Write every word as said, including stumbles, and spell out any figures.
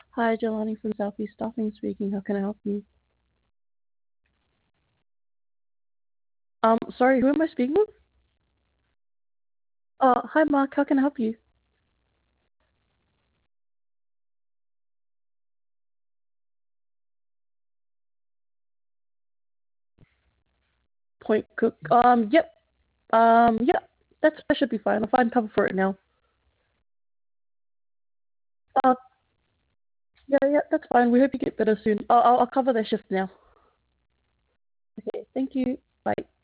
Hi, Jelani from Southeast Staffing speaking. How can I help you? Um, sorry, who am I speaking with? Uh, hi, Mark. How can I help you? Point Cook. Um, yep. Um, yeah. That's that should be fine. I'll find cover for it now. Uh, yeah, yeah, that's fine. We hope you get better soon. I'll I'll, I'll cover their shift now. Okay. Thank you. Bye.